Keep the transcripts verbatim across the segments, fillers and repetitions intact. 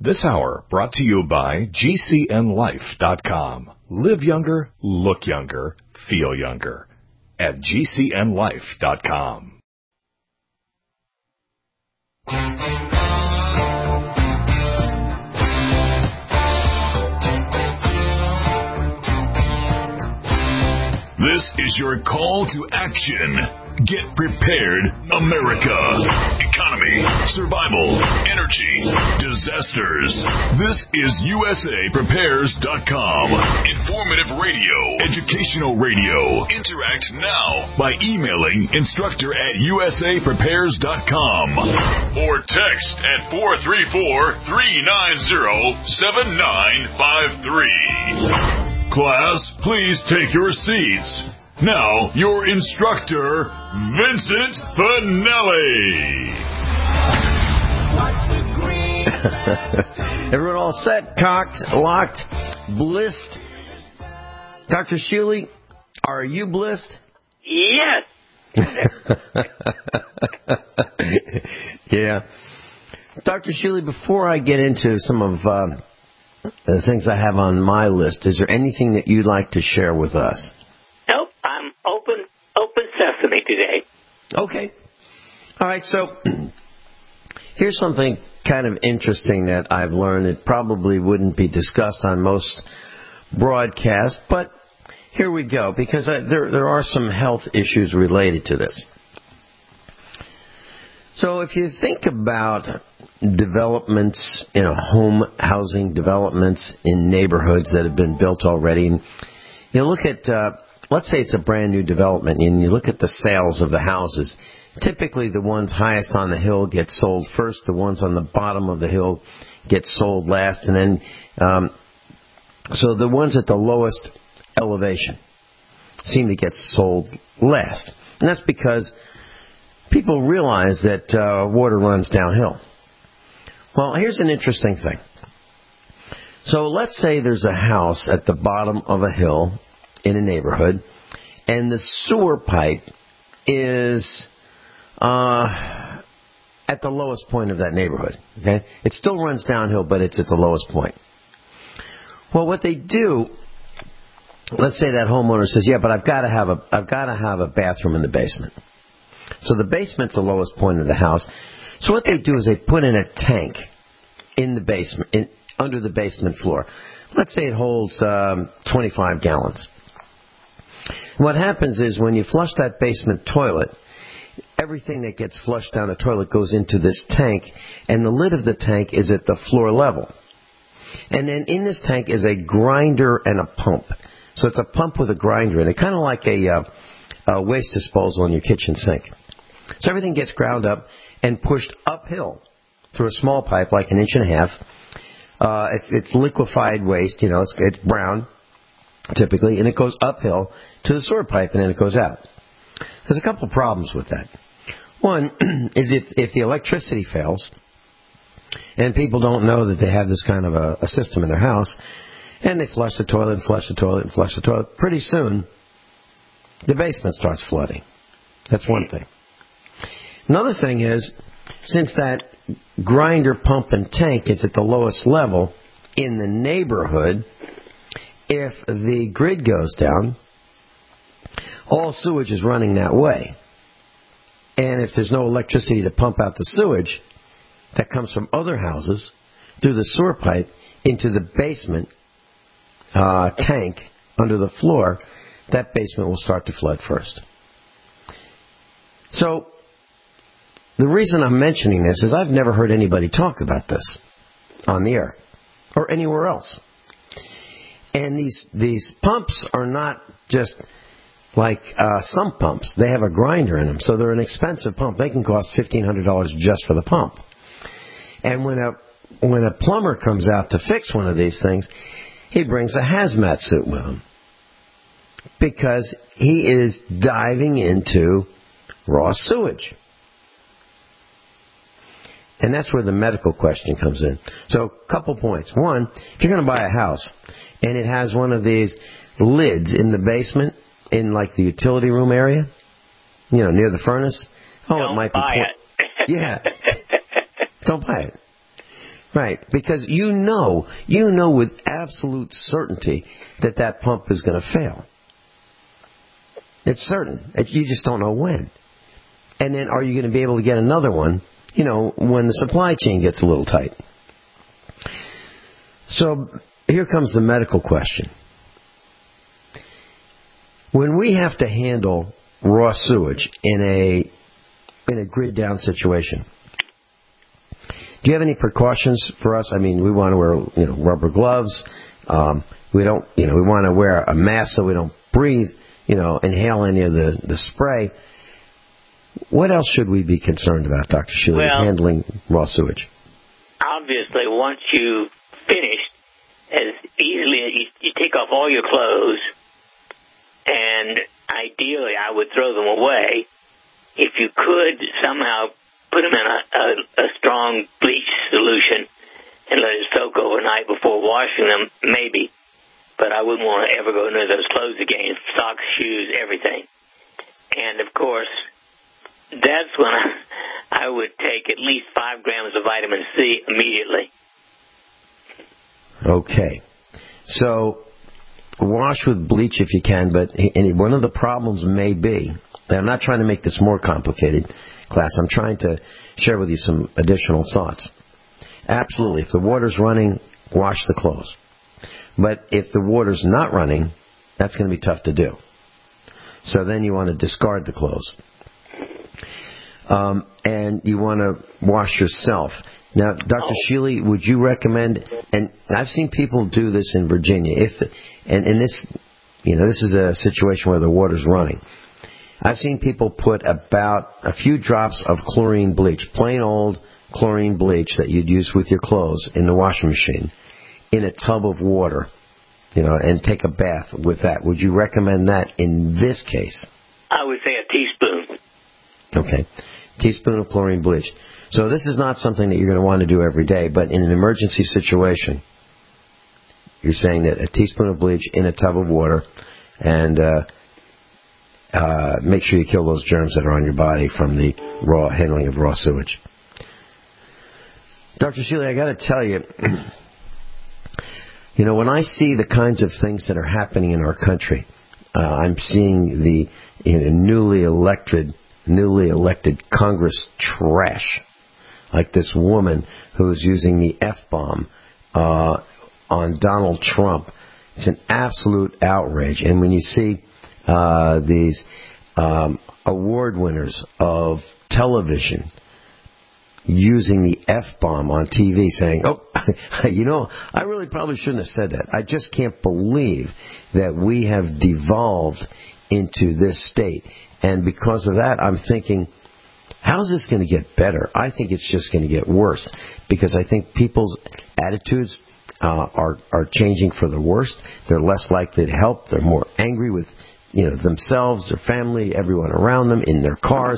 This hour brought to you by G C N life dot com. Live younger, look younger, feel younger at G C N life dot com. This is your call to action. Get prepared, America. Economy, survival, energy, disasters. This is U S A Prepares dot com. Informative radio, educational radio. Interact now by emailing instructor at U S A Prepares dot com or text at four three four, three nine zero, seven nine five three. Class, please take your seats. Now, your instructor, Vincent Finelli. Everyone all set, cocked, locked, blissed? Doctor Shuley, are you blissed? Yes. Yeah. Doctor Shuley, before I get into some of uh, the things I have on my list, is there anything that you'd like to share with us? Nope, I'm open, open sesame today. Okay. All right, so here's something kind of interesting that I've learned. It probably wouldn't be discussed on most broadcasts, but here we go, because I, there, there are some health issues related to this. So if you think about developments, you know, home housing developments in neighborhoods that have been built already, and you look at, uh, let's say it's a brand new development, and you look at the sales of the houses. Typically the ones highest on the hill get sold first, the ones on the bottom of the hill get sold last, and then, um, so the ones at the lowest elevation seem to get sold last. And that's because people realize that uh, water runs downhill. Well, here's an interesting thing. So let's say there's a house at the bottom of a hill in a neighborhood, and the sewer pipe is uh, at the lowest point of that neighborhood. Okay, it still runs downhill, but it's at the lowest point. Well, what they do, let's say that homeowner says, "Yeah, but I've got to have a I've got to have a bathroom in the basement." So the basement's the lowest point of the house. So what they do is they put in a tank in the basement, in, under the basement floor. Let's say it holds um, twenty-five gallons. What happens is when you flush that basement toilet, everything that gets flushed down the toilet goes into this tank, and the lid of the tank is at the floor level. And then in this tank is a grinder and a pump. So it's a pump with a grinder in it, kind of like a, uh, a waste disposal in your kitchen sink. So everything gets ground up and pushed uphill through a small pipe, like an inch and a half. Uh, it's, it's liquefied waste, you know, it's, it's brown, typically, and it goes uphill to the sewer pipe, and then it goes out. There's a couple problems with that. One is if, if the electricity fails, and people don't know that they have this kind of a, a system in their house, and they flush the toilet and flush the toilet and flush the toilet, pretty soon the basement starts flooding. That's one thing. Another thing is, since that grinder, pump, and tank is at the lowest level in the neighborhood, if the grid goes down, all sewage is running that way. And if there's no electricity to pump out the sewage that comes from other houses through the sewer pipe into the basement uh, tank under the floor, that basement will start to flood first. So the reason I'm mentioning this is I've never heard anybody talk about this on the air or anywhere else. And these these pumps are not just like uh, sump pumps. They have a grinder in them, so they're an expensive pump. They can cost fifteen hundred dollars just for the pump. And when a when a plumber comes out to fix one of these things, he brings a hazmat suit with him because he is diving into raw sewage. And that's where the medical question comes in. So, a couple points. One, if you're going to buy a house and it has one of these lids in the basement, in like the utility room area, you know, near the furnace, oh, Don't it might buy be. Tw- it. Yeah. Don't buy it. Right, because you know, you know with absolute certainty that that pump is going to fail. It's certain. You just don't know when. And then are you going to be able to get another one, you know, when the supply chain gets a little tight? So here comes the medical question. When we have to handle raw sewage in a in a grid down situation, do you have any precautions for us? I mean, we want to wear, you know, rubber gloves. Um, we don't, you know, we want to wear a mask so we don't breathe, you know, inhale any of the, the spray. What else should we be concerned about, Doctor Shealy, well, handling raw sewage? Obviously, once you finish, as easily as you, you take off all your clothes, and ideally I would throw them away. If you could somehow put them in a, a, a strong bleach solution and let it soak overnight before washing them, maybe. But I wouldn't want to ever go near those clothes again. Socks, shoes, everything. And, of course, that's when I, I would take at least five grams of vitamin C immediately. Okay. So wash with bleach if you can, but one of the problems may be, and I'm not trying to make this more complicated, class, I'm trying to share with you some additional thoughts. Absolutely, if the water's running, wash the clothes. But if the water's not running, that's going to be tough to do. So then you want to discard the clothes. Um, and you want to wash yourself. Now, Doctor Shealy, would you recommend, and I've seen people do this in Virginia, if, and in this, you know, this is a situation where the water's running. I've seen people put about a few drops of chlorine bleach, plain old chlorine bleach that you'd use with your clothes in the washing machine, in a tub of water, you know, and take a bath with that. Would you recommend that in this case? I would say a teaspoon. Okay. Teaspoon of chlorine bleach. So this is not something that you're going to want to do every day, but in an emergency situation, you're saying that a teaspoon of bleach in a tub of water, and uh, uh, make sure you kill those germs that are on your body from the raw handling of raw sewage. Doctor Shealy, I got to tell you, you know, when I see the kinds of things that are happening in our country, uh, I'm seeing the you know, newly elected, newly elected Congress trash, like this woman who's using the F-bomb uh, on Donald Trump. It's an absolute outrage. And when you see uh, these um, award winners of television using the F-bomb on T V saying, oh, you know, I really probably shouldn't have said that. I just can't believe that we have devolved into this state. And because of that, I'm thinking, how's this going to get better? I think it's just going to get worse, because I think people's attitudes uh, are are changing for the worst. They're less likely to help. They're more angry with, you know, themselves, their family, everyone around them, in their cars.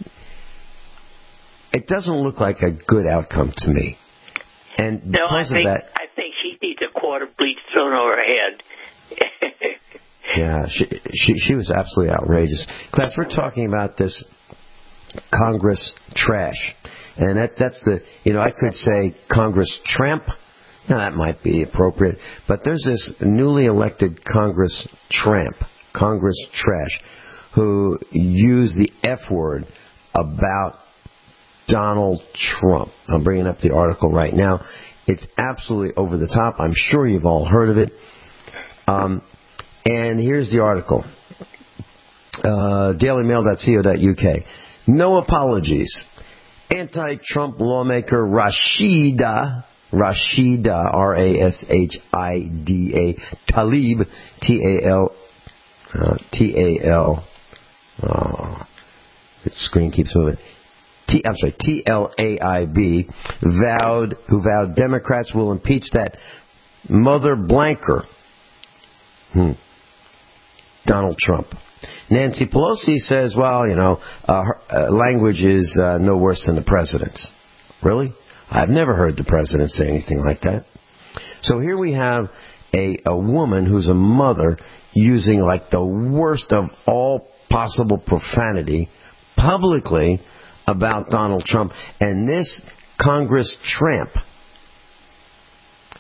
It doesn't look like a good outcome to me. And because no, I think, of that, I think she needs a quart of bleach thrown over her head. yeah, she, she she was absolutely outrageous. Class, we're talking about this Congress trash, and that that's the you know I could say Congress tramp. Now that might be appropriate, but there's this newly elected Congress tramp, Congress trash, who used the F word about Donald Trump. I'm bringing up the article right now. It's absolutely over the top. I'm sure you've all heard of it. Um, and here's the article. Uh, daily mail dot co dot U K. No apologies. Anti-Trump lawmaker Rashida, Rashida, R A S H I D A, Tlaib, T A L, uh, T A L, oh, the screen keeps moving. T, I'm sorry, T L A I B, vowed, who vowed Democrats will impeach that mother blanker, hmm, Donald Trump. Nancy Pelosi says, well, you know, uh, her, uh, language is uh, no worse than the president's. Really? I've never heard the president say anything like that. So here we have a, a woman who's a mother using like the worst of all possible profanity publicly about Donald Trump, and this Congress tramp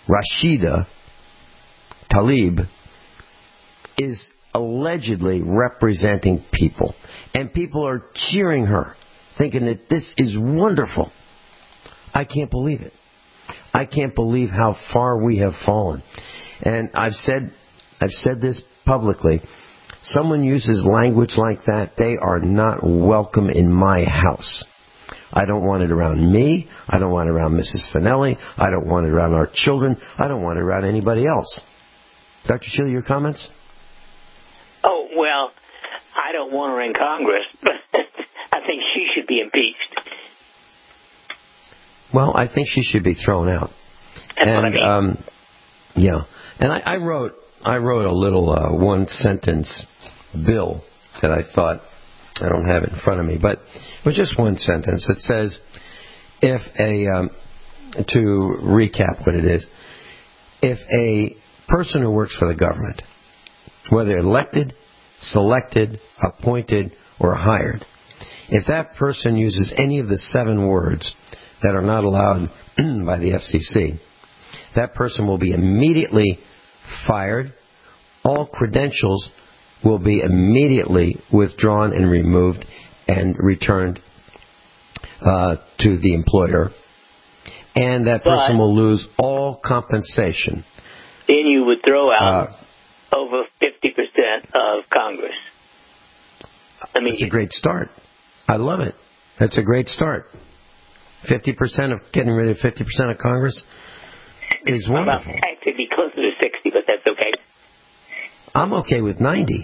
Rashida Tlaib, is allegedly representing people. And people are cheering her, thinking that this is wonderful. I can't believe it. I can't believe how far we have fallen. And I've said, I've said this publicly. Someone uses language like that, they are not welcome in my house. I don't want it around me. I don't want it around Missus Finelli. I don't want it around our children. I don't want it around anybody else. Doctor Sheila, your comments? Oh, well, I don't want her in Congress, but I think she should be impeached. Well, I think she should be thrown out. That's and, what I mean. Um, yeah. And I, I wrote I wrote a little uh, one-sentence bill that I thought, I don't have it in front of me, but it was just one sentence. It says, if a, um, to recap what it is, if a person who works for the government, whether elected, selected, appointed, or hired, if that person uses any of the seven words that are not allowed by the F C C, that person will be immediately fired. All credentials will be immediately withdrawn and removed and returned uh, to the employer. And that person but will lose all compensation. Then you would throw out Uh, over fifty percent of Congress. I mean, It's a great start. I love it. That's a great start. fifty percent of getting rid of fifty percent of Congress is wonderful. Well, I could be closer to sixty, but that's okay. I'm okay with ninety.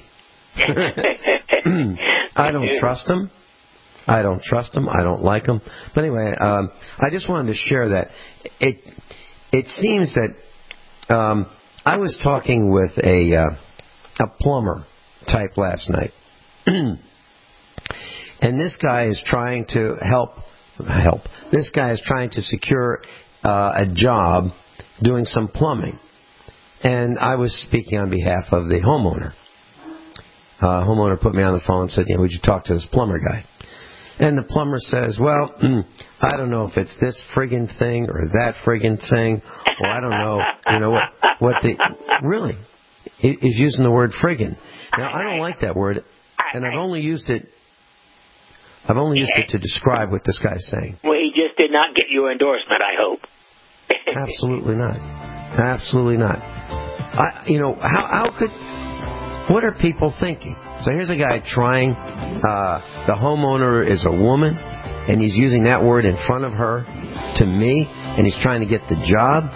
I don't trust them. I don't trust them. I don't like them. But anyway, um, I just wanted to share that. It it seems that um, I was talking with a uh, a plumber type last night, and this guy is trying to help help. This guy is trying to secure uh, a job doing some plumbing, and I was speaking on behalf of the homeowner. Uh, homeowner put me on the phone and said, "You know, would you talk to this plumber guy?" And the plumber says, well, I don't know if it's this friggin' thing or that friggin' thing, or I don't know, you know, what, what the, really, he's using the word friggin'. Now, I don't like that word, and I've only used it, I've only used it to describe what this guy's saying. Well, he just did not get your endorsement, I hope. Absolutely not. Absolutely not. I, you know, how, how could, what are people thinking? So here's a guy trying, uh, the homeowner is a woman, and he's using that word in front of her to me, and he's trying to get the job.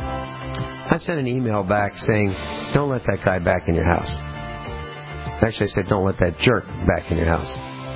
I sent an email back saying, don't let that guy back in your house. Actually, I said, don't let that jerk back in your house.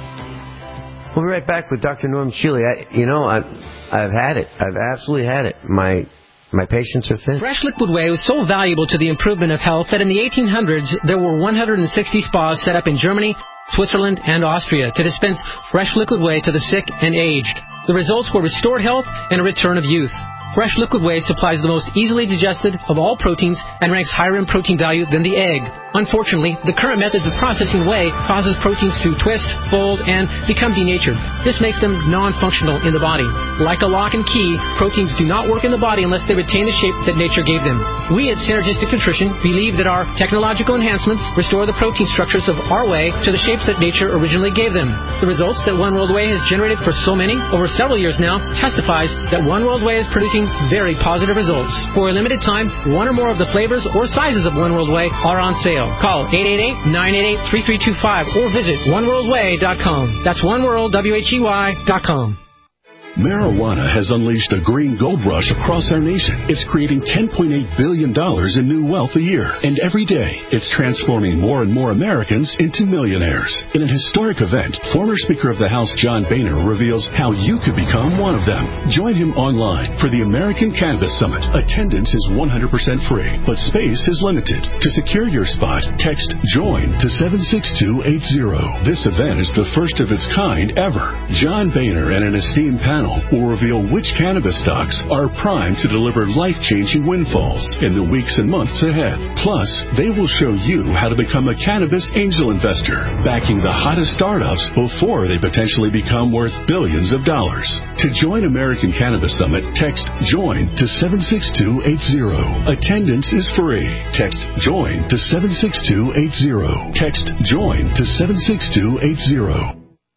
We'll be right back with Doctor Norm Shealy. I, you know, I've, I've had it. I've absolutely had it. My My patients are thin. Fresh Liquid Whey was so valuable to the improvement of health that in the eighteen hundreds, there were one hundred sixty spas set up in Germany, Switzerland, and Austria to dispense Fresh Liquid Whey to the sick and aged. The results were restored health and a return of youth. Fresh Liquid Whey supplies the most easily digested of all proteins and ranks higher in protein value than the egg. Unfortunately, the current methods of processing whey causes proteins to twist, fold, and become denatured. This makes them non-functional in the body. Like a lock and key, proteins do not work in the body unless they retain the shape that nature gave them. We at Synergistic Nutrition believe that our technological enhancements restore the protein structures of our whey to the shapes that nature originally gave them. The results that One World Whey has generated for so many, over several years now, testifies that One World Whey is producing very positive results. For a limited time, one or more of the flavors or sizes of One World Whey are on sale. Call eight eight eight, nine eight eight, three three two five or visit one world way dot com. That's one world, W H E Y, dot com. Marijuana has unleashed a green gold rush across our nation. It's creating ten point eight billion dollars in new wealth a year. And every day, it's transforming more and more Americans into millionaires. In an historic event, former Speaker of the House John Boehner reveals how you could become one of them. Join him online for the American Cannabis Summit. Attendance is one hundred percent free, but space is limited. To secure your spot, text JOIN to seven six two eight zero. This event is the first of its kind ever. John Boehner and an esteemed panel panel will reveal which cannabis stocks are primed to deliver life-changing windfalls in the weeks and months ahead. Plus, they will show you how to become a cannabis angel investor, backing the hottest startups before they potentially become worth billions of dollars. To join American Cannabis Summit, text JOIN to seven six two eight zero. Attendance is free. Text JOIN to seven six two eight zero. Text JOIN to seven six two eight zero.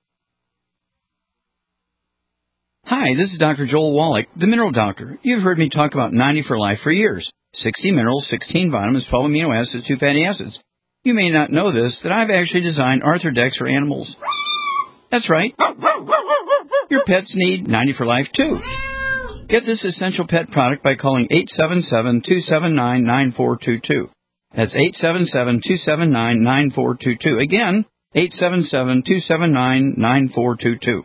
Hi, this is Doctor Joel Wallach, the Mineral Doctor. You've heard me talk about ninety for Life for years. sixty minerals, sixteen vitamins, twelve amino acids, two fatty acids. You may not know this, that I've actually designed Arthrodex for animals. That's right. Your pets need ninety for Life, too. Get this essential pet product by calling eight seven seven, two seven nine, nine four two two. That's eight seven seven, two seven nine, nine four two two. Again, eight seven seven, two seven nine, nine four two two.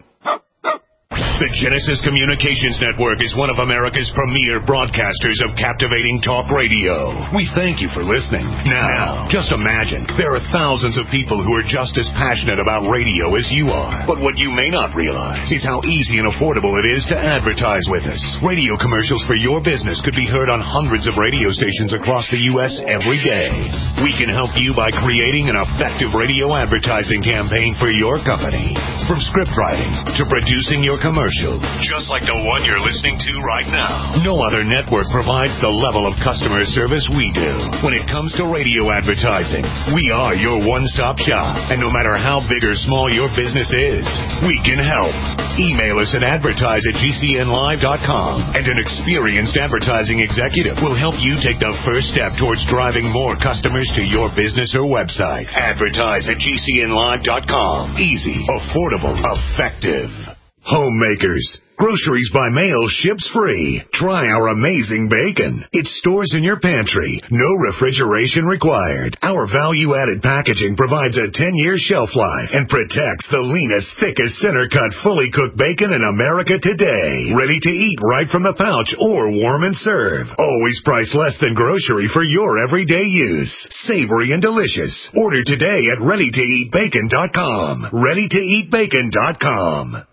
The Genesis Communications Network is one of America's premier broadcasters of captivating talk radio. We thank you for listening. Now, just imagine, there are thousands of people who are just as passionate about radio as you are. But what you may not realize is how easy and affordable it is to advertise with us. Radio commercials for your business could be heard on hundreds of radio stations across the U S every day. We can help you by creating an effective radio advertising campaign for your company. From script writing to producing your commercial, just like the one you're listening to right now. No other network provides the level of customer service we do. When it comes to radio advertising, we are your one-stop shop. And no matter how big or small your business is, we can help. Email us at advertise at g c n live dot com, and an experienced advertising executive will help you take the first step towards driving more customers to your business or website. Advertise at g c n live dot com. Easy, affordable, effective. Homemakers. Groceries by mail ships free. Try our amazing bacon. It stores in your pantry. No refrigeration required. Our value-added packaging provides a ten-year shelf life and protects the leanest, thickest, center-cut, fully cooked bacon in America today. Ready to eat right from the pouch or warm and serve. Always priced less than grocery for your everyday use. Savory and delicious. Order today at ready to eat bacon dot com. ready to eat bacon dot com.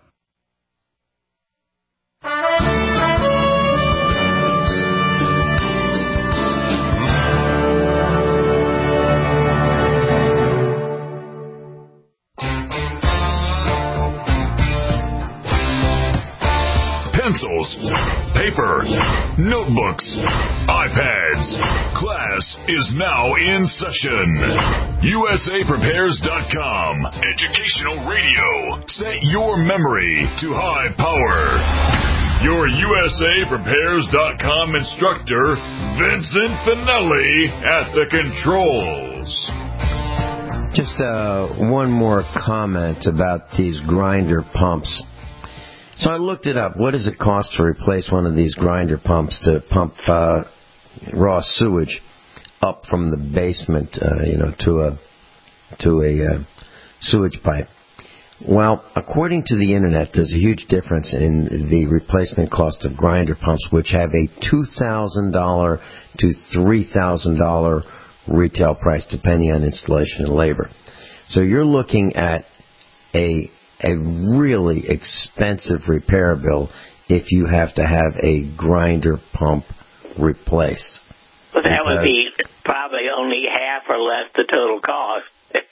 Pencils, paper, notebooks, iPads. Class is now in session. U S A Prepares dot com. Educational radio. Set your memory to high power. Your U S A Prepares dot com instructor, Vincent Finelli, at the controls. Just uh, one more comment about these grinder pumps. So I looked it up. What does it cost to replace one of these grinder pumps to pump uh, raw sewage up from the basement, uh, you know, to a to a uh, sewage pipe? Well, according to the internet, there's a huge difference in the replacement cost of grinder pumps, which have a two thousand dollars to three thousand dollars retail price, depending on installation and labor. So you're looking at a a really expensive repair bill if you have to have a grinder pump replaced. Well, that would be probably only half or less the total cost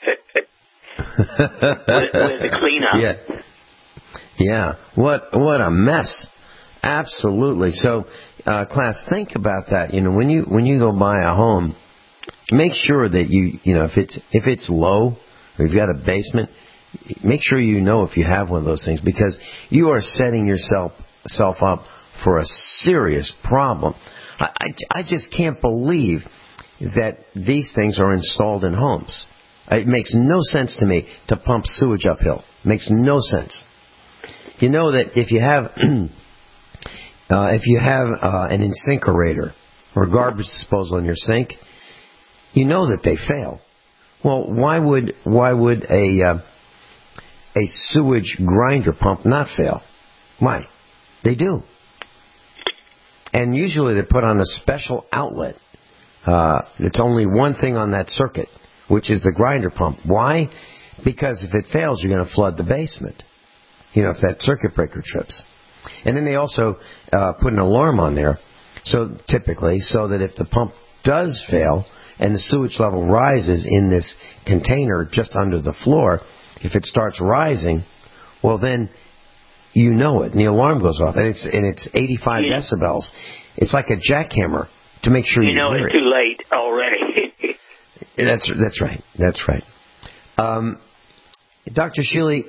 with, with the cleanup. Yeah, yeah. What what a mess! Absolutely. So, uh, class, think about that. You know, when you when you go buy a home, make sure that you you know if it's if it's low or you've got a basement. Make sure you know if you have one of those things, because you are setting yourself self up for a serious problem. I, I, I just can't believe that these things are installed in homes. It makes no sense to me to pump sewage uphill. It makes no sense. You know that if you have uh, if you have uh, an incinerator or garbage disposal in your sink, you know that they fail. Well, why would why would a uh, a sewage grinder pump not fail? Why? They do. And usually they put on a special outlet. Uh, it's only one thing on that circuit, which is the grinder pump. Why? Because if it fails, you're going to flood the basement. You know, if that circuit breaker trips. And then they also uh, put an alarm on there, so typically, so that if the pump does fail and the sewage level rises in this container just under the floor, if it starts rising, well then you know it, and the alarm goes off, and it's and it's eighty-five yeah. decibels. It's like a jackhammer to make sure you, you know hear it's it. too late already. that's that's right. That's right. Um, Doctor Shealy,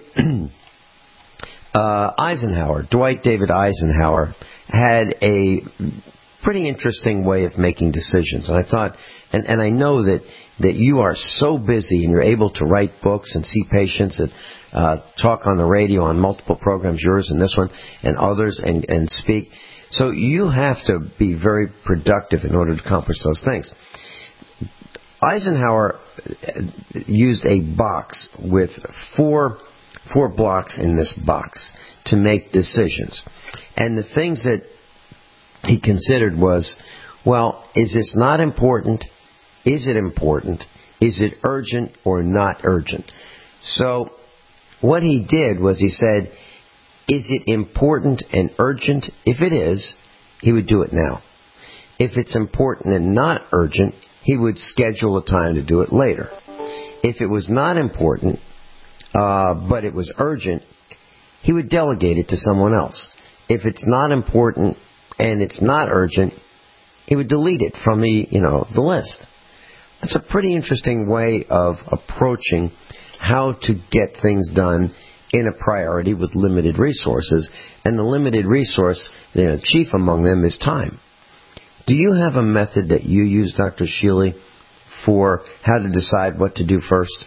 uh, Eisenhower, Dwight David Eisenhower, had a pretty interesting way of making decisions. And I thought, and, and I know that, that you are so busy and you're able to write books and see patients and uh, talk on the radio on multiple programs, yours and this one, and others, and, and speak. So you have to be very productive in order to accomplish those things. Eisenhower used a box with four four blocks in this box to make decisions. And the things that he considered was, well, is this not important? Is it important? Is it urgent or not urgent? So what he did was he said, is it important and urgent? If it is, he would do it now. If it's important and not urgent, he would schedule a time to do it later. If it was not important, uh, but it was urgent, he would delegate it to someone else. If it's not important and it's not urgent, he would delete it from the, you know, the list. That's a pretty interesting way of approaching how to get things done in a priority with limited resources. And the limited resource, you know, chief among them is time. Do you have a method that you use, Doctor Shealy, for how to decide what to do first?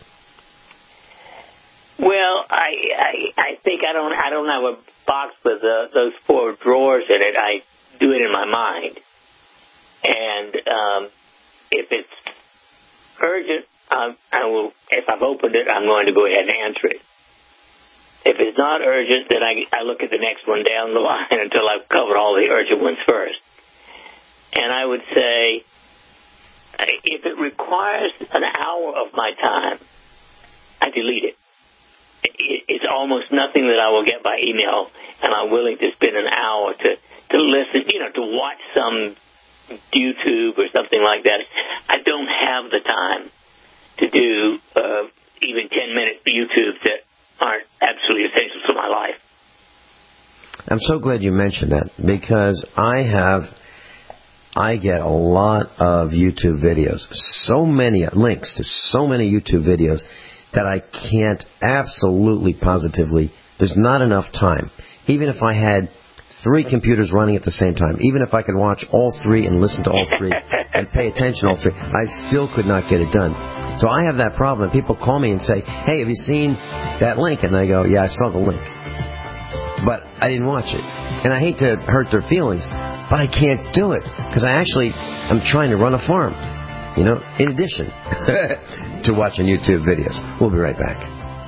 Well, I I, I think I don't I don't have a box with uh, those four drawers in it. I do it in my mind, and um, if it's urgent, um, I will. If I've opened it, I'm going to go ahead and answer it. If it's not urgent, then I I look at the next one down the line until I've covered all the urgent ones first. And I would say, if it requires an hour of my time, I delete it. It's almost nothing that I will get by email, and I'm willing to spend an hour to, to listen, you know, to watch some YouTube or something like that. I don't have the time to do uh, even ten-minute YouTubes that aren't absolutely essential to my life. I'm so glad you mentioned that, because I have... I get a lot of YouTube videos, so many links to so many YouTube videos that I can't absolutely positively, there's not enough time. Even if I had three computers running at the same time, even if I could watch all three and listen to all three and pay attention to all three, I still could not get it done. So I have that problem. People call me and say, hey, have you seen that link? And I go, yeah, I saw the link, but I didn't watch it. And I hate to hurt their feelings, but I can't do it because I actually am trying to run a farm, you know, in addition to watching YouTube videos. We'll be right back.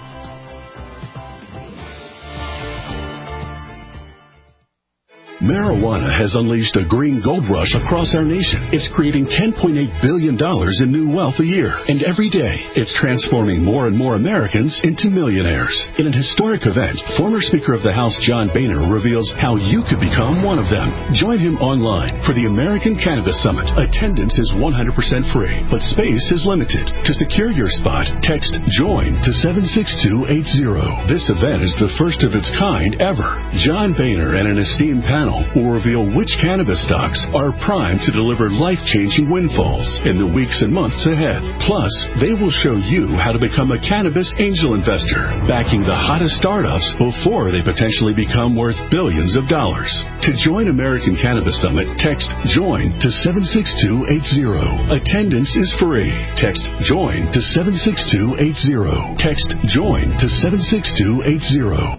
Marijuana has unleashed a green gold rush across our nation. It's creating ten point eight billion dollars in new wealth a year. And every day, it's transforming more and more Americans into millionaires. In an historic event, former Speaker of the House John Boehner reveals how you could become one of them. Join him online for the American Cannabis Summit. Attendance is one hundred percent free, but space is limited. To secure your spot, text JOIN to seven six two eight zero. This event is the first of its kind ever. John Boehner and an esteemed panel will reveal which cannabis stocks are primed to deliver life-changing windfalls in the weeks and months ahead. Plus, they will show you how to become a cannabis angel investor, backing the hottest startups before they potentially become worth billions of dollars. To join American Cannabis Summit, text JOIN to seven six two eight zero. Attendance is free. Text JOIN to seven six two eight zero. Text JOIN to seven six two eight zero.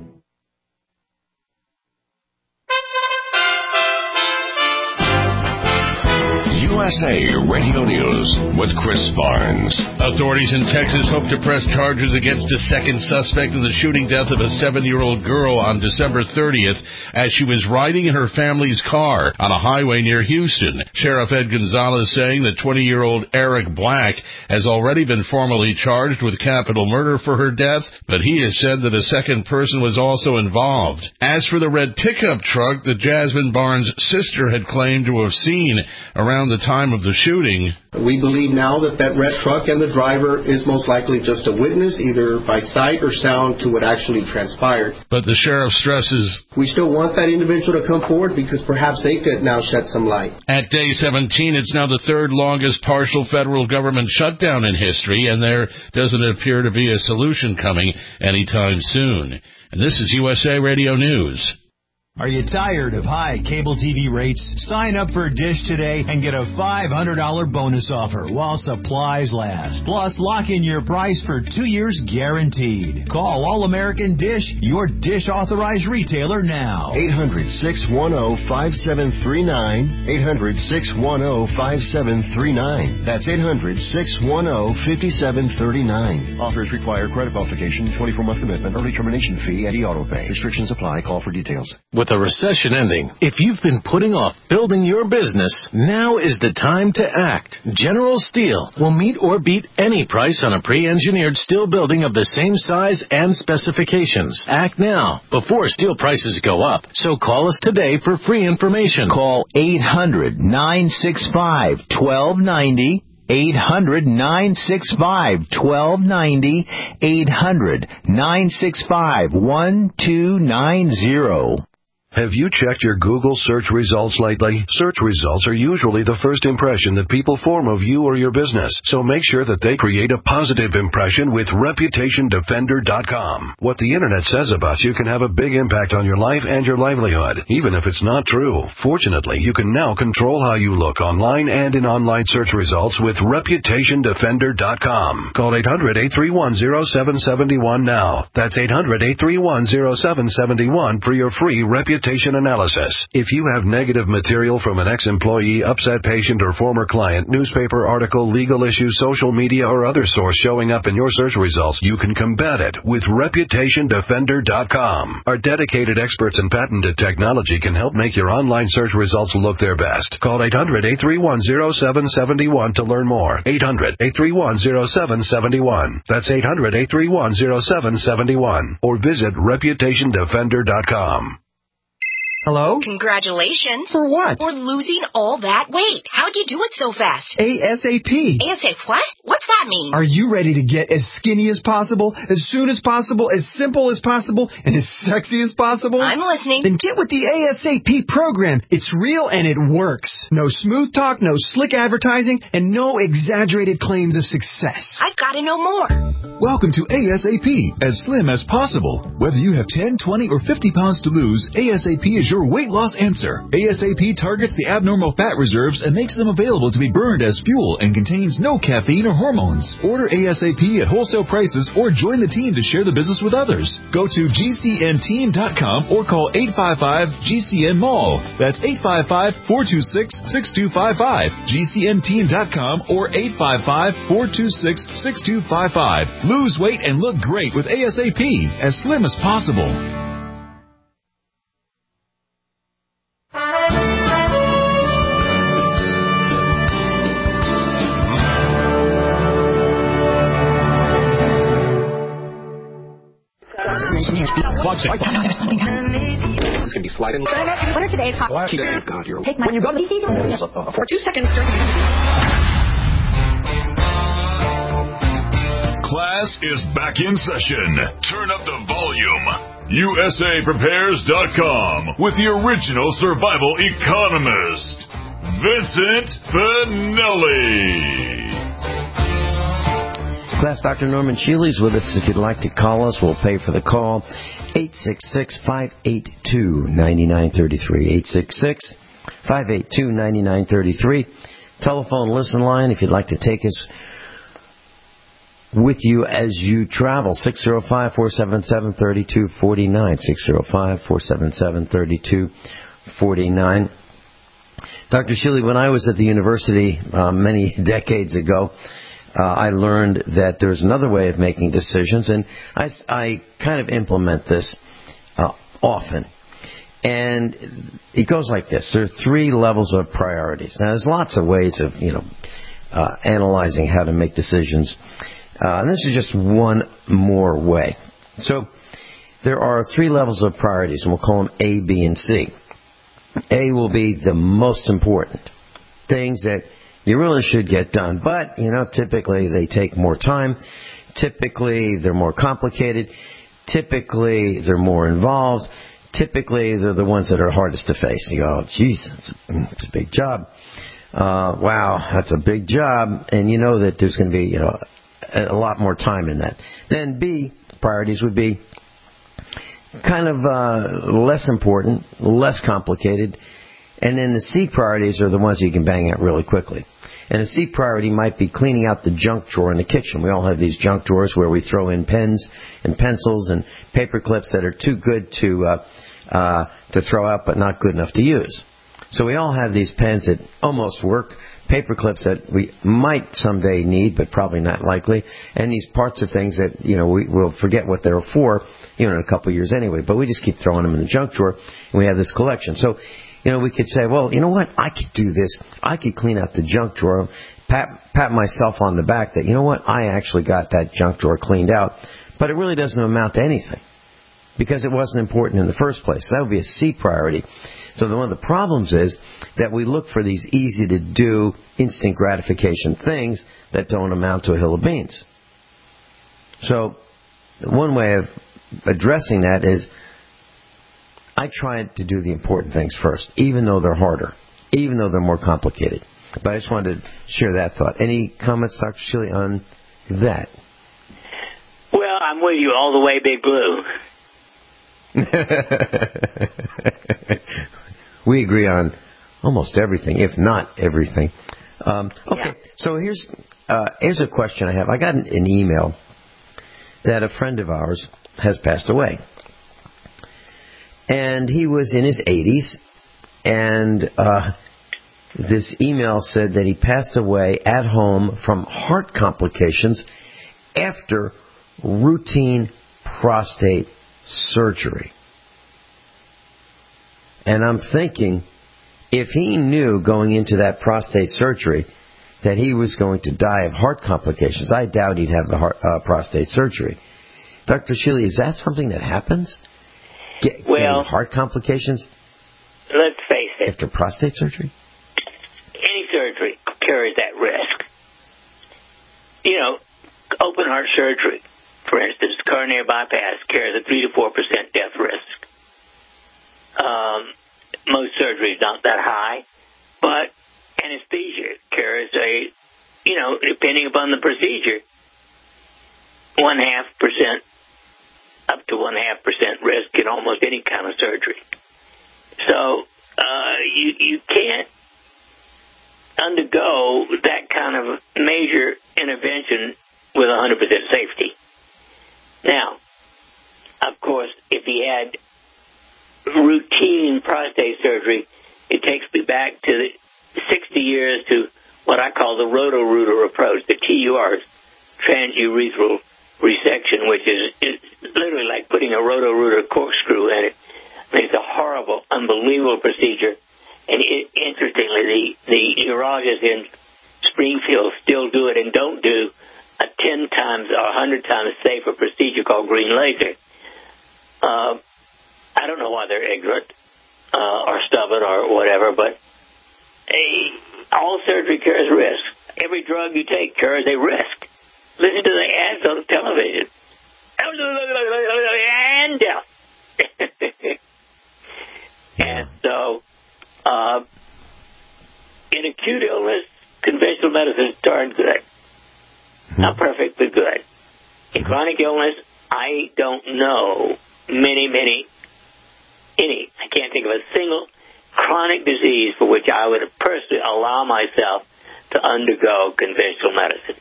S A Radio News with Chris Barnes. Authorities in Texas hope to press charges against a second suspect in the shooting death of a seven-year-old girl on December thirtieth as she was riding in her family's car on a highway near Houston. Sheriff Ed Gonzalez saying that twenty-year-old Eric Black has already been formally charged with capital murder for her death, but he has said that a second person was also involved. As for the red pickup truck that Jasmine Barnes' sister had claimed to have seen around the time of the shooting, we believe now that that red truck and the driver is most likely just a witness, either by sight or sound, to what actually transpired. But the sheriff stresses we still want that individual to come forward because perhaps they could now shed some light. At day seventeen, it's now the third longest partial federal government shutdown in history, and there doesn't appear to be a solution coming anytime soon. And this is U S A Radio News. Are you tired of high cable T V rates? Sign up for Dish today and get a five hundred dollars bonus offer while supplies last. Plus, lock in your price for two years guaranteed. Call All-American Dish, your Dish authorized retailer now. eight hundred, six one zero, five seven three nine. eight hundred, six one zero, five seven three nine. That's eight hundred, six one zero, five seven three nine. Offers require credit verification, twenty-four month commitment, early termination fee, and e-auto pay. Restrictions apply. Call for details. With a recession ending, if you've been putting off building your business, now is the time to act. General Steel will meet or beat any price on a pre-engineered steel building of the same size and specifications. Act now before steel prices go up. So call us today for free information. Call eight hundred, nine six five, one two nine zero. eight hundred, nine six five, one two nine zero. eight hundred, nine six five, one two nine zero. Have you checked your Google search results lately? Search results are usually the first impression that people form of you or your business, so make sure that they create a positive impression with Reputation Defender dot com. What the Internet says about you can have a big impact on your life and your livelihood, even if it's not true. Fortunately, you can now control how you look online and in online search results with Reputation Defender dot com. Call eight hundred, eight three one, zero seven seven one now. That's eight hundred, eight three one, zero seven seven one for your free Reputation analysis. If you have negative material from an ex-employee, upset patient, or former client, newspaper article, legal issue, social media, or other source showing up in your search results, you can combat it with Reputation Defender dot com. Our dedicated experts in patented technology can help make your online search results look their best. Call eight hundred, eight three one, zero seven seven one to learn more. eight hundred, eight three one, zero seven seven one. That's eight hundred, eight three one, zero seven seven one. Or visit Reputation Defender dot com. Hello? Congratulations. For what? For losing all that weight. How'd you do it so fast? ASAP. ASAP what? What's that mean? Are you ready to get as skinny as possible, as soon as possible, as simple as possible, and as sexy as possible? I'm listening. Then get with the ASAP program. It's real and it works. No smooth talk, no slick advertising, and no exaggerated claims of success. I've got to know more. Welcome to ASAP, as slim as possible. Whether you have ten, twenty, or fifty pounds to lose, ASAP is your weight loss answer. ASAP targets the abnormal fat reserves and makes them available to be burned as fuel and contains no caffeine or hormones. Order ASAP at wholesale prices or join the team to share the business with others. Go to G C N team dot com or call eight five five G C N mall. That's eight five five, four two six, six two five five. G C N team dot com or eight five five, four two six, six two five five. Lose weight and look great with ASAP, as slim as possible. Watch it. Oh, no, there's something happening. It's going to be sliding. What are today's hot? Oh, God, you're... Take my... When you go to the season... Uh, for two seconds... Class is back in session. Turn up the volume. U S A Prepares dot com with the original survival economist, Vincent Finelli. Class, Doctor Norman Shealy's with us. If you'd like to call us, we'll pay for the call. eight six six, five eight two, nine nine three three. eight six six, five eight two, nine nine three three. Telephone listen line if you'd like to take us with you as you travel. six oh five, four seven seven, three two four nine. six oh five, four seven seven, three two four nine. Doctor Shealy, when I was at the university uh, many decades ago, uh, I learned that there's another way of making decisions, and I, I kind of implement this uh, often. And it goes like this. There are three levels of priorities. Now, there's lots of ways of, you know, uh, analyzing how to make decisions. Uh, and this is just one more way. So there are three levels of priorities, and we'll call them A, B, and C. A will be the most important. Things that you really should get done. But, you know, typically they take more time. Typically they're more complicated. Typically they're more involved. Typically they're the ones that are hardest to face. You go, oh, geez, it's a, it's a big job. Uh, wow, that's a big job. And you know that there's going to be, you know, a, a lot more time in that. Then B, priorities would be kind of uh, less important, less complicated. And then the C priorities are the ones you can bang out really quickly. And a C priority might be cleaning out the junk drawer in the kitchen. We all have these junk drawers where we throw in pens and pencils and paper clips that are too good to uh, uh, to throw out but not good enough to use. So we all have these pens that almost work, paper clips that we might someday need but probably not likely, and these parts of things that, you know, we will forget what they're for, you know, in a couple of years anyway. But we just keep throwing them in the junk drawer, and we have this collection. So, you know, we could say, well, you know what, I could do this. I could clean out the junk drawer, pat, pat myself on the back that, you know what, I actually got that junk drawer cleaned out. But it really doesn't amount to anything because it wasn't important in the first place. So that would be a C priority. So one of the problems is that we look for these easy-to-do, instant gratification things that don't amount to a hill of beans. So one way of addressing that is I try to do the important things first, even though they're harder, even though they're more complicated. But I just wanted to share that thought. Any comments, Doctor Shealy, on that? Well, I'm with you all the way, Big Blue. We agree on almost everything, if not everything. Um, okay, yeah. So here's uh, here's a question I have. I got an, an email that a friend of ours has passed away. And he was in his eighties, and uh, this email said that he passed away at home from heart complications after routine prostate surgery. And I'm thinking, if he knew going into that prostate surgery that he was going to die of heart complications, I doubt he'd have the heart, uh, prostate surgery. Doctor Shealy, is that something that happens? Get, well, heart complications? Let's face it. After prostate surgery? Any surgery carries that risk. You know, open heart surgery, for instance, coronary bypass carries a three to four percent death risk. Um, most surgeries not that high, but anesthesia carries a, you know, depending upon the procedure, one half percent up to one half percent risk in almost any kind of surgery. So uh, you you can't undergo that kind of major intervention with one hundred percent safety. Now, of course, if he had routine prostate surgery, it takes me back to the sixty years to what I call the Roto-Rooter approach, the T U R, transurethral resection, which is, is literally like putting a Roto-Rooter corkscrew in it. I mean, it's a horrible, unbelievable procedure. And it, interestingly, the, the urologists in Springfield still do it and don't do a ten times or one hundred times safer procedure called green laser. Uh, I don't know why they're ignorant uh, or stubborn or whatever, but a, all surgery carries risk. Every drug you take carries a risk. Listen to the ads on television. And death. And so, uh, in acute illness, conventional medicine is darn good. Not perfect, but good. In chronic illness, I don't know many, many, any, I can't think of a single chronic disease for which I would personally allow myself to undergo conventional medicine.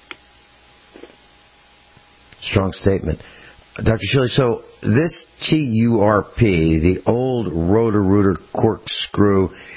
Strong statement. Doctor Shealy, so this T U R P, the old Roto-Rooter corkscrew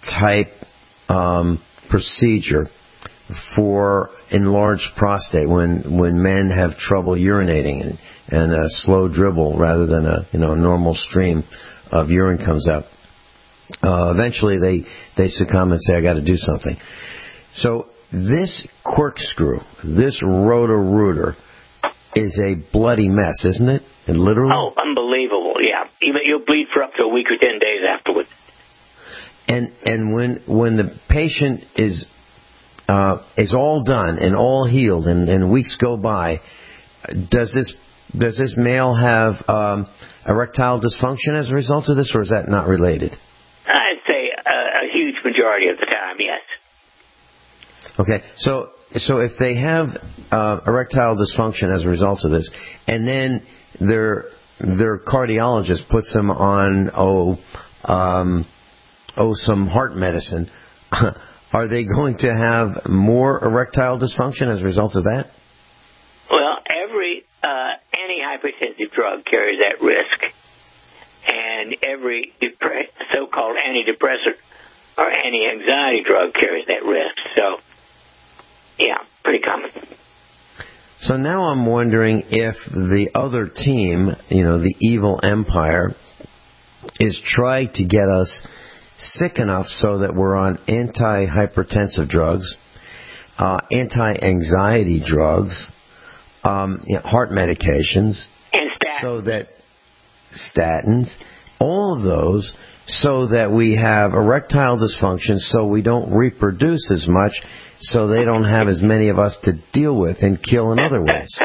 type um, procedure for enlarged prostate when when men have trouble urinating and, and a slow dribble rather than a you know a normal stream of urine comes out. Uh, eventually, they they succumb and say, "I got to do something." So this corkscrew, this Roto-Rooter, is a bloody mess, isn't it? And literally. Oh, unbelievable! Yeah, even you'll bleed for up to a week or ten days afterwards. And and when when the patient is uh, is all done and all healed, and, and weeks go by, does this does this male have um, erectile dysfunction as a result of this, or is that not related? I'd say a, a huge majority of the time, yes. Okay, so so if they have uh, erectile dysfunction as a result of this, and then their their cardiologist puts them on oh um, oh some heart medicine, are they going to have more erectile dysfunction as a result of that? Well, every uh, antihypertensive drug carries that risk, and every depre- so-called antidepressant or anti-anxiety drug carries that risk. So, yeah, pretty common. So now I'm wondering if the other team, you know, the evil empire, is trying to get us sick enough so that we're on antihypertensive drugs, uh, anti-anxiety drugs, um, you know, heart medications, and statins. So that statins, all of those, so that we have erectile dysfunction, so we don't reproduce as much, so they don't have as many of us to deal with and kill in other ways.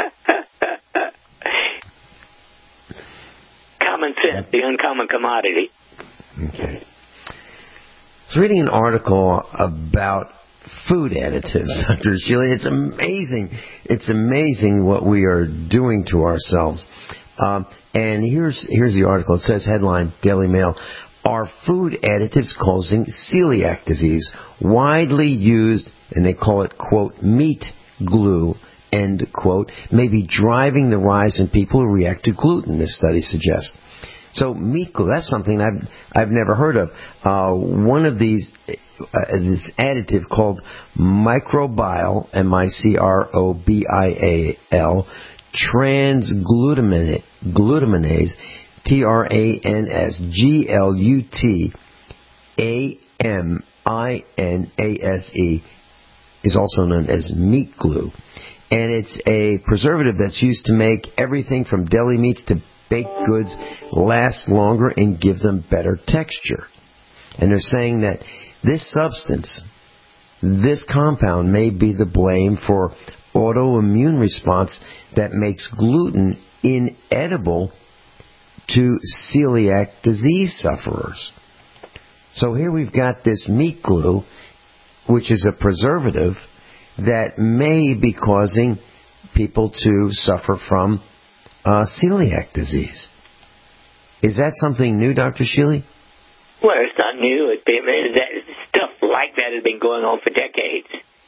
Common sense, the uncommon commodity. Okay. I was reading an article about food additives, Doctor Shealy. It's amazing. It's amazing what we are doing to ourselves. Um, and here's here's the article. It says, headline, Daily Mail, are food additives causing celiac disease? Widely used, and they call it, quote, meat glue, end quote, may be driving the rise in people who react to gluten, this study suggests. So meat glue, that's something I've I've never heard of. Uh, one of these, uh, this additive called microbial, M I C R O B I A L, transglutaminase, glutaminase, T R A N S G L U T A M I N A S E, is also known as meat glue. And it's a preservative that's used to make everything from deli meats to baked goods last longer and give them better texture. And they're saying that this substance, this compound, may be the blame for autoimmune response that makes gluten inedible to celiac disease sufferers. So here we've got this meat glue, which is a preservative that may be causing people to suffer from uh, celiac disease. Is that something new, Doctor Shealy? Well, it's not new. It, it, that, stuff like that has been going on for decades.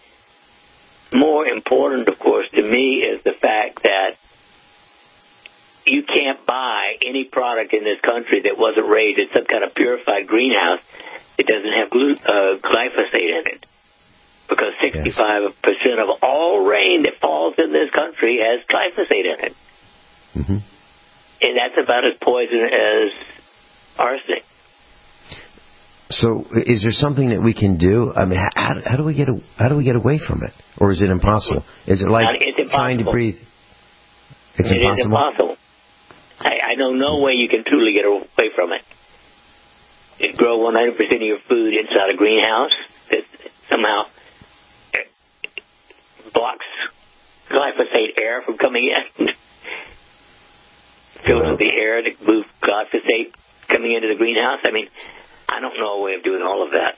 More important, of course, to me is the fact that you can't buy any product in this country that wasn't raised in some kind of purified greenhouse that doesn't have glu- uh, glyphosate in it. Because sixty-five percent of all rain that falls in this country has glyphosate in it. Mm-hmm. And that's about as poison as arsenic. So, is there something that we can do? I mean, how, how do we get a, how do we get away from it, or is it impossible? Is it like it's trying to breathe? It's it impossible. Is impossible. I, I know no way you can truly get away from it. You grow one hundred percent of your food inside a greenhouse that somehow blocks glyphosate air from coming in. Filters the air to move glyphosate coming into the greenhouse. I mean, I don't know a way of doing all of that.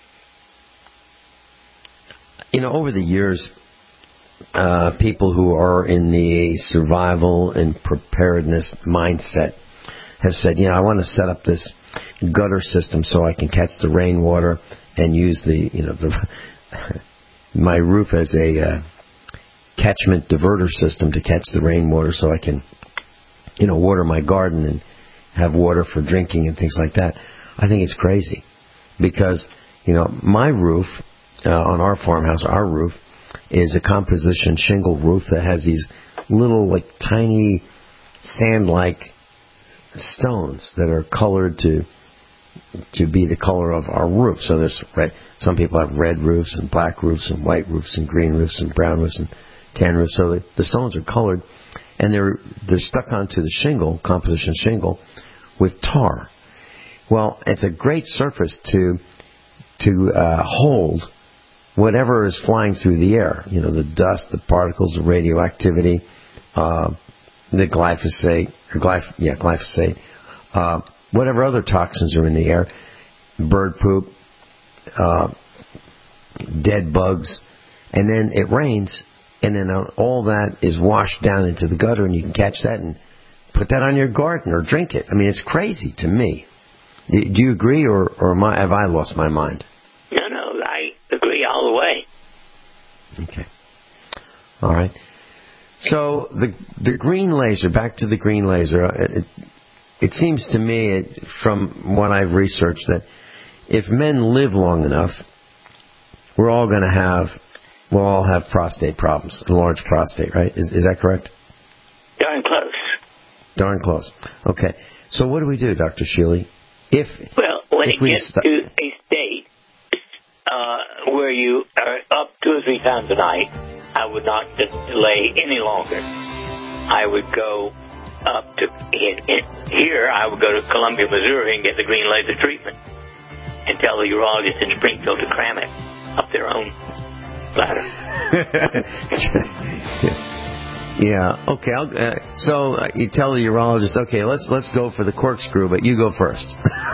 You know, over the years, uh, people who are in the survival and preparedness mindset have said, you know, I want to set up this gutter system so I can catch the rainwater and use the, you know, the my roof as a uh, catchment diverter system to catch the rainwater so I can, you know, water my garden and have water for drinking and things like that. I think it's crazy because You know, my roof uh, on our farmhouse, our roof, is a composition shingle roof that has these little, like, tiny sand-like stones that are colored to to be the color of our roof. So there's red. Some people have red roofs and black roofs and white roofs and green roofs and brown roofs and tan roofs. So the, the stones are colored, and they're they're stuck onto the shingle, composition shingle, with tar. Well, it's a great surface to to uh, hold whatever is flying through the air. You know, the dust, the particles, the radioactivity, uh, the glyphosate, or glyph, yeah, glyphosate, uh, whatever other toxins are in the air, bird poop, uh, dead bugs, and then it rains, and then all that is washed down into the gutter, and you can catch that and put that on your garden or drink it. I mean, it's crazy to me. Do you agree, or, or am I, have I lost my mind? No, no, I agree all the way. Okay. All right. So the the green laser, back to the green laser, it, it seems to me, it, from what I've researched, that if men live long enough, we're all going to have, we'll all have prostate problems, enlarged prostate, right? Is, is that correct? Darn close. Darn close. Okay. So what do we do, Doctor Shealy? If well, when if it gets st- to a state uh, where you are up two or three times a night, I would not just delay any longer. I would go up to in, in, here. I would go to Columbia, Missouri, and get the green laser treatment, and tell the urologist in Springfield to cram it up their own bladder. Yeah. Okay. I'll, uh, so uh, you tell the urologist, okay, let's let's go for the corkscrew, but you go first.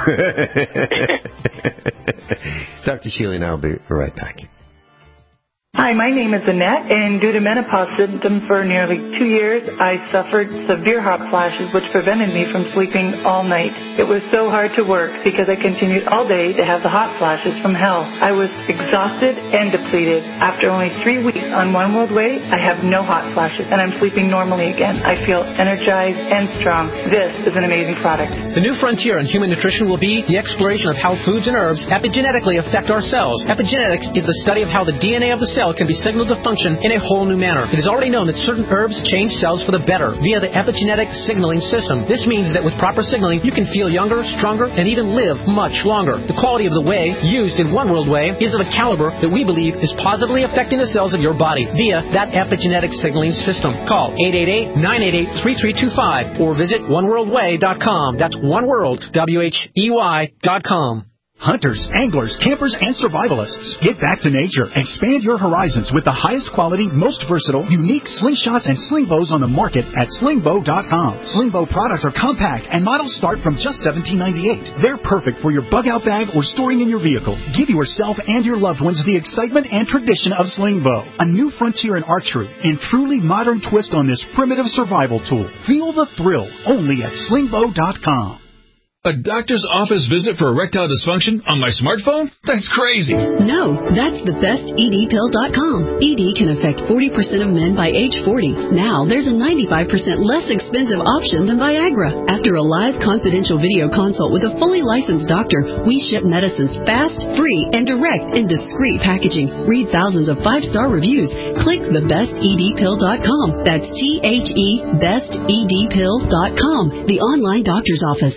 Doctor Shealy and I will be right back. Hi, my name is Annette, and due to menopause symptoms for nearly two years, I suffered severe hot flashes which prevented me from sleeping all night. It was so hard to work because I continued all day to have the hot flashes from hell. I was exhausted and depleted. After only three weeks on One World Way, I have no hot flashes, and I'm sleeping normally again. I feel energized and strong. This is an amazing product. The new frontier in human nutrition will be the exploration of how foods and herbs epigenetically affect our cells. Epigenetics is the study of how the D N A of the cell can be signaled to function in a whole new manner. It is already known that certain herbs change cells for the better via the epigenetic signaling system. This means that with proper signaling, you can feel younger, stronger, and even live much longer. The quality of the whey used in One World Whey is of a caliber that we believe is positively affecting the cells of your body via that epigenetic signaling system. Call eight eight eight, nine eight eight, three three two five or visit one world way dot com. That's oneworld, W H E Y dot com. Hunters, anglers, campers, and survivalists. Get back to nature. Expand your horizons with the highest quality, most versatile, unique slingshots and sling bows on the market at sling bow dot com. Sling bow products are compact and models start from just seventeen ninety-eight. They're perfect for your bug out bag or storing in your vehicle. Give yourself and your loved ones the excitement and tradition of sling bow. A new frontier in archery and truly modern twist on this primitive survival tool. Feel the thrill only at sling bow dot com. A doctor's office visit for erectile dysfunction on my smartphone? That's crazy. No, that's the best E D pill dot com. E D can affect forty percent of men by age forty. Now, there's a ninety-five percent less expensive option than Viagra. After a live confidential video consult with a fully licensed doctor, we ship medicines fast, free, and direct in discreet packaging. Read thousands of five-star reviews. Click the best E D pill dot com. That's T H E best E D pill dot com, the online doctor's office.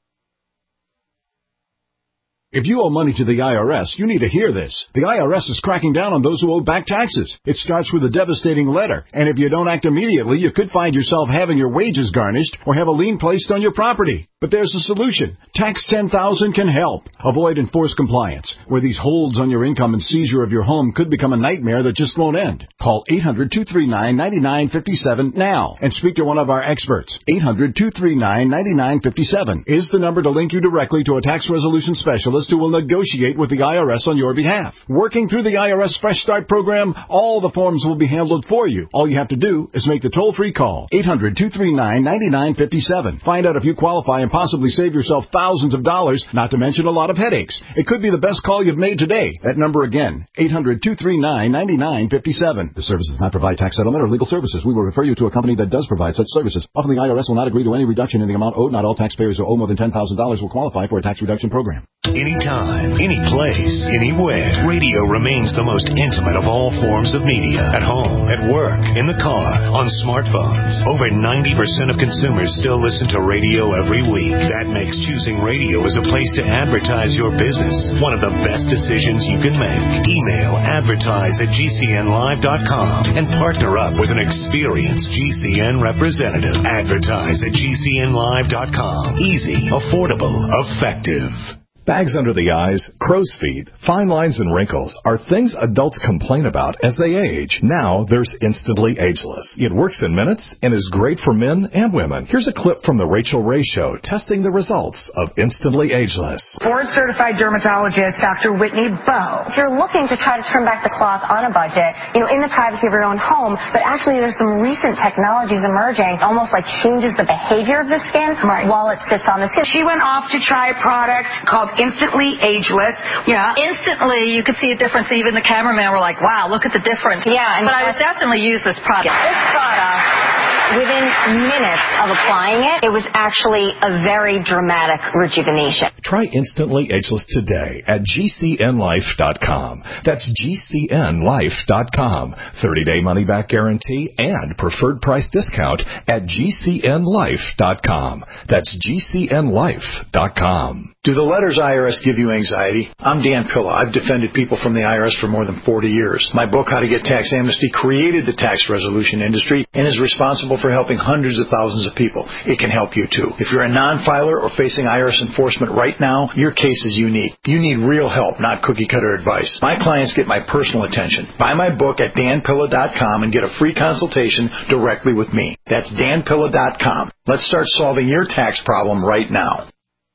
If you owe money to the I R S, you need to hear this. The I R S is cracking down on those who owe back taxes. It starts with a devastating letter, and if you don't act immediately, you could find yourself having your wages garnished or have a lien placed on your property. But there's a solution. Tax ten thousand can help. Avoid enforced compliance, where these holds on your income and seizure of your home could become a nightmare that just won't end. Call eight hundred, two three nine, nine nine five seven now and speak to one of our experts. eight hundred, two three nine, nine nine five seven is the number to link you directly to a tax resolution specialist who will negotiate with the I R S on your behalf. Working through the I R S Fresh Start program, all the forms will be handled for you. All you have to do is make the toll-free call. eight hundred, two three nine, nine nine five seven. Find out if you qualify and possibly save yourself thousands of dollars, not to mention a lot of headaches. It could be the best call you've made today. That number again, eight hundred, two three nine, nine nine five seven. The service does not provide tax settlement or legal services. We will refer you to a company that does provide such services. Often the I R S will not agree to any reduction in the amount owed. Not all taxpayers who owe more than ten thousand dollars will qualify for a tax reduction program. Anytime, any place, anywhere. Radio remains the most intimate of all forms of media. At home, at work, in the car, on smartphones. Over ninety percent of consumers still listen to radio every week. That makes choosing radio as a place to advertise your business one of the best decisions you can make. Email advertise at G C N live dot com and partner up with an experienced G C N representative. Advertise at G C N live dot com. Easy, affordable, effective. Bags under the eyes, crow's feet, fine lines and wrinkles are things adults complain about as they age. Now there's Instantly Ageless. It works in minutes and is great for men and women. Here's a clip from the Rachel Ray Show testing the results of Instantly Ageless. Board-certified dermatologist Doctor Whitney Bowe. If you're looking to try to turn back the clock on a budget, you know, in the privacy of your own home, but actually there's some recent technologies emerging, almost like changes the behavior of the skin right. while it sits on the skin. She went off to try a product called Instantly Ageless. Yeah. Instantly, you could see a difference. Even the cameraman were like, wow, look at the difference. Yeah. And but I would definitely use this product. This product, within minutes of applying it, it was actually a very dramatic rejuvenation. Try Instantly Ageless today at G C N life dot com. That's G C N life dot com. thirty-day money-back guarantee and preferred price discount at G C N life dot com. That's G C N life dot com. Do the letters I R S give you anxiety? I'm Dan Pilla. I've defended people from the I R S for more than forty years. My book, How to Get Tax Amnesty, created the tax resolution industry and is responsible for helping hundreds of thousands of people. It can help you too. If you're a non-filer or facing I R S enforcement right now, your case is unique. You need real help, not cookie-cutter advice. My clients get my personal attention. Buy my book at Dan Pilla dot com and get a free consultation directly with me. That's Dan Pilla dot com. Let's start solving your tax problem right now.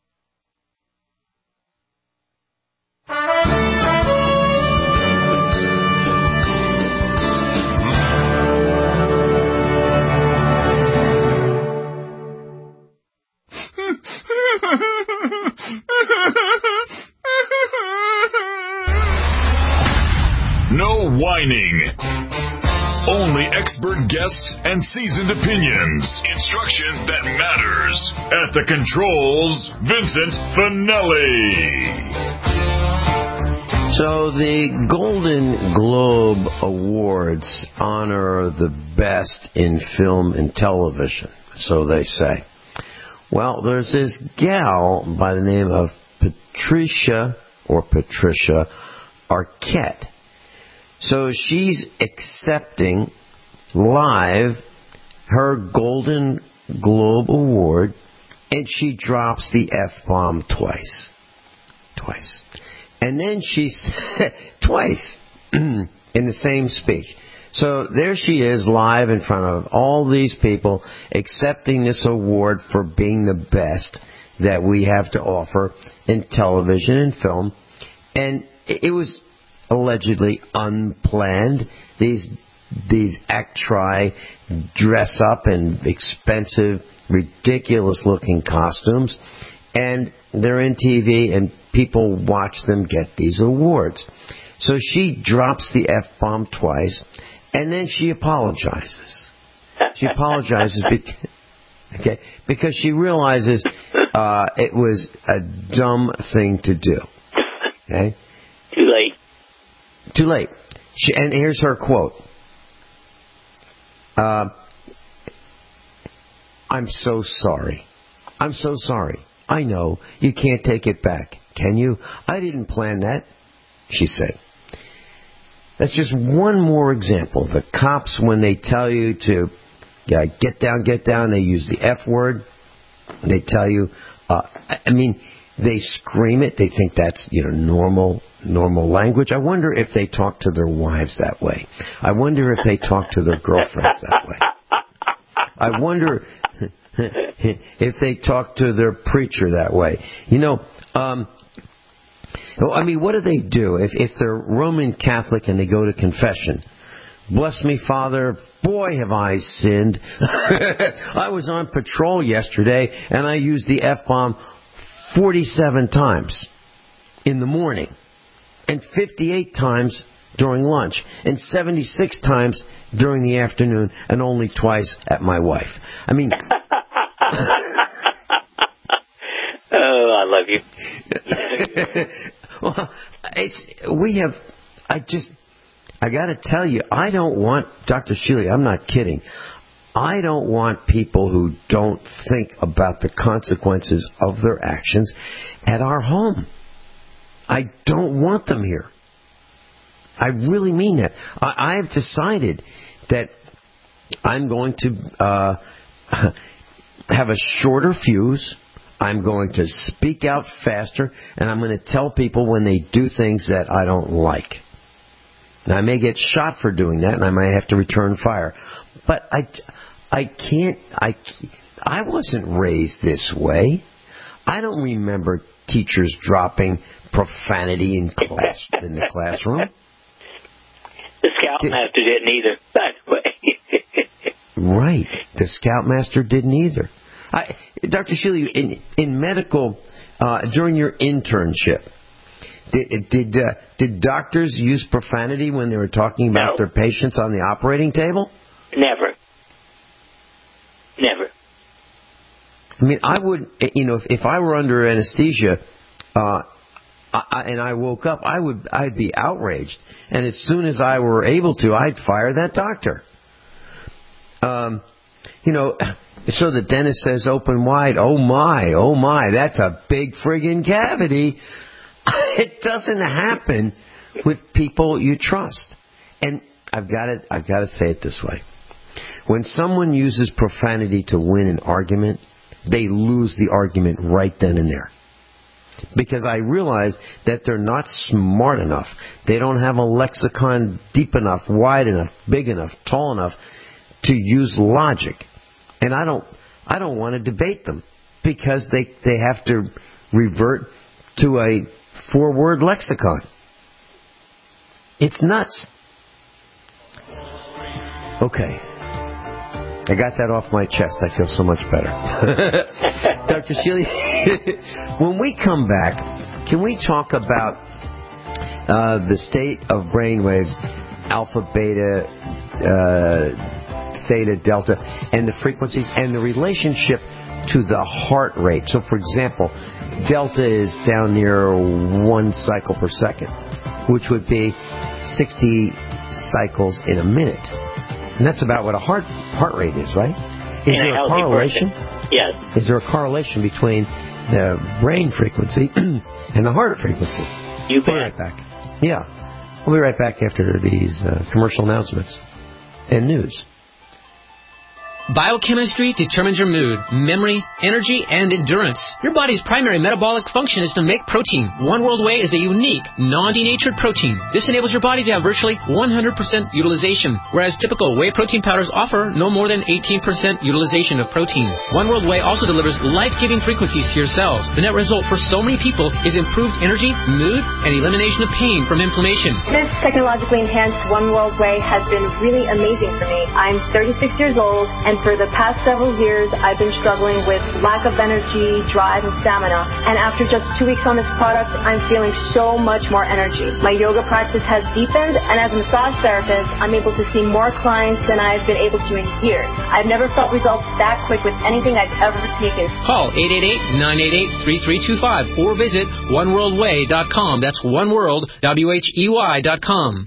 No whining. Only expert guests and seasoned opinions. Instruction that matters. At the controls, Vincent Finelli. So the Golden Globe Awards honor the best in film and television, so they say. Well, there's this gal by the name of Patricia or Patricia Arquette. So she's accepting live her Golden Globe Award, and she drops the F-bomb twice. Twice. And then she said, twice, in the same speech. So there she is live in front of all these people accepting this award for being the best that we have to offer in television and film. And it was allegedly unplanned. These these actri dress up in expensive, ridiculous-looking costumes, and they're in T V, and people watch them get these awards. So she drops the F-bomb twice, and then she apologizes. She apologizes because, okay, because she realizes uh, it was a dumb thing to do. Okay? Too late. Too late. She, and here's her quote. Uh, I'm so sorry. I'm so sorry. I know you can't take it back. Can you? I didn't plan that, she said. That's just one more example. The cops, when they tell you to yeah, get down, get down, they use the F word. They tell you, uh, I mean, they scream it. They think that's, you know, normal normal language. I wonder if they talk to their wives that way. I wonder if they talk to their girlfriends that way. I wonder if they talk to their preacher that way. You know, um, I mean, what do they do if, if they're Roman Catholic and they go to confession? Bless me, Father, boy, have I sinned. I was on patrol yesterday, and I used the F-bomb forty-seven times in the morning, and fifty-eight times during lunch, and seventy-six times during the afternoon, and only twice at my wife. I mean... Oh, I love you. Well, it's, we have... I just... I got to tell you, I don't want, Doctor Shealy, I'm not kidding, I don't want people who don't think about the consequences of their actions at our home. I don't want them here. I really mean that. I, I've decided that I'm going to uh, have a shorter fuse. I'm going to speak out faster, and I'm going to tell people when they do things that I don't like. Now, I may get shot for doing that, and I might have to return fire. But I, I can't, I, I wasn't raised this way. I don't remember teachers dropping profanity in class in the classroom. The Scoutmaster didn't either, by the way. Right. The Scoutmaster didn't either. I, Doctor Shealy, in, in medical, uh, during your internship, Did did, uh, did doctors use profanity when they were talking about no. their patients on the operating table? Never. Never. I mean, I would, you know, if, if I were under anesthesia uh, I, and I woke up, I would, I'd be outraged. And as soon as I were able to, I'd fire that doctor. Um, you know, so the dentist says open wide. Oh my, oh my, that's a big friggin' cavity. It doesn't happen with people you trust. And I've got to, I've got to say it this way. When someone uses profanity to win an argument, they lose the argument right then and there. Because I realize that they're not smart enough. They don't have a lexicon deep enough, wide enough, big enough, tall enough to use logic. And I don't, I don't want to debate them because they, they have to revert to a four-word lexicon. It's nuts. Okay. I got that off my chest. I feel so much better. Doctor Shealy, when we come back, can we talk about uh, the state of brainwaves, alpha, beta, uh, theta, delta, and the frequencies, and the relationship to the heart rate? So, for example, delta is down near one cycle per second, which would be sixty cycles in a minute. And that's about what a heart heart rate is, right? Is in there a, a correlation? Person. Yes. Is there a correlation between the brain frequency and the heart frequency? You bet. We'll be right back. Yeah. We'll be right back after these uh, commercial announcements and news. Biochemistry determines your mood, memory, energy, and endurance. Your body's primary metabolic function is to make protein. One World Whey is a unique, non-denatured protein. This enables your body to have virtually one hundred percent utilization, whereas typical whey protein powders offer no more than eighteen percent utilization of protein. One World Whey also delivers life-giving frequencies to your cells. The net result for so many people is improved energy, mood, and elimination of pain from inflammation. This technologically enhanced One World Whey has been really amazing for me. I'm thirty-six years old, and for the past several years, I've been struggling with lack of energy, drive, and stamina. And after just two weeks on this product, I'm feeling so much more energy. My yoga practice has deepened, and as a massage therapist, I'm able to see more clients than I've been able to in years. I've never felt results that quick with anything I've ever taken. Call eight eight eight, nine eight eight, three three two five or visit one world way dot com. That's oneworld, W H E Y dot com.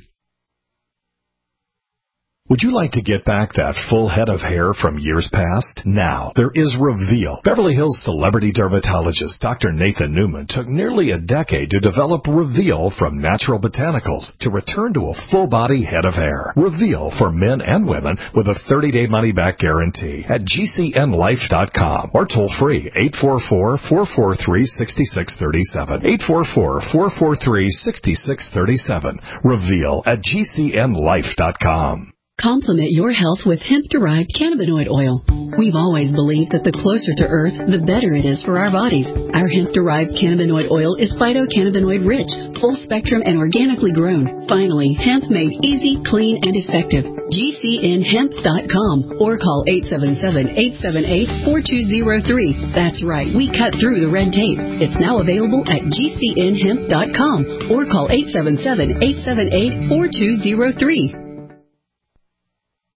Would you like to get back that full head of hair from years past? Now, there is Reveal. Beverly Hills celebrity dermatologist Doctor Nathan Newman took nearly a decade to develop Reveal from natural botanicals to return to a full-body head of hair. Reveal for men and women with a thirty-day money-back guarantee at G C N life dot com or toll-free eight four four, four four three, six six three seven. eight four four, four four three, six six three seven. Reveal at G C N life dot com. Complement your health with hemp-derived cannabinoid oil. We've always believed that the closer to Earth, the better it is for our bodies. Our hemp-derived cannabinoid oil is phytocannabinoid-rich, full-spectrum, and organically grown. Finally, hemp made easy, clean, and effective. G C N hemp dot com or call eight seven seven, eight seven eight, four two zero three. That's right, we cut through the red tape. It's now available at G C N hemp dot com or call eight seven seven, eight seven eight, four two zero three.